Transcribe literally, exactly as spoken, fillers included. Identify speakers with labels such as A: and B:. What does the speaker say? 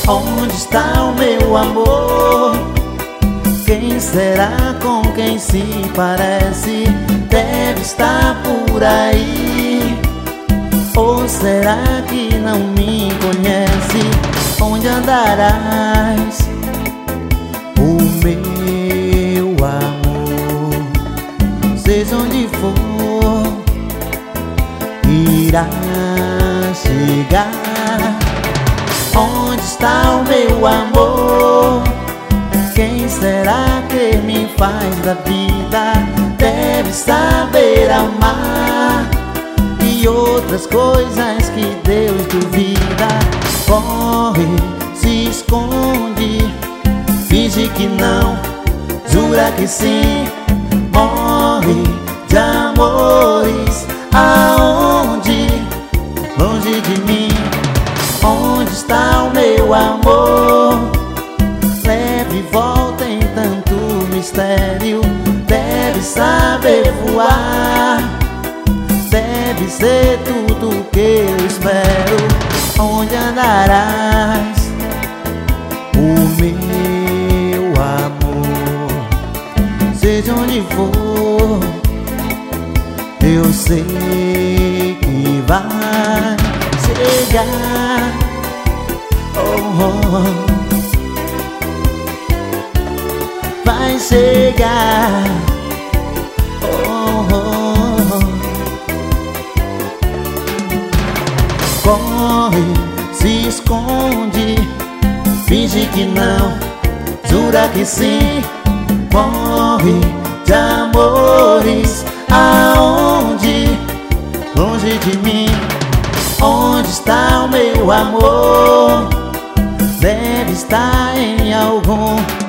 A: Onde está o meu amor? Quem será com quem se parece? Deve estar por aí. Ou será que não me conhece? Onde andarás, o meu amor? Seja onde for, irá chegar. Onde está o meu amor? Quem será que me faz da vida? Deve saber amar e outras coisas que Deus duvida. Corre, se esconde, finge que não, jura que sim. Morre de amores, aonde? Longe de mim. Onde está o meu amor? Leve e volta em tanto mistério. Deve saber voar, deve ser tudo que eu espero. Onde andarás, o meu amor? Seja onde for, eu sei que vai chegar. Oh, oh. Vai chegar. Oh, oh. Corre, se esconde, finge que não, jura que sim. Morre de amores, aonde? Longe de mim. Onde está o meu amor? Deve estar em algum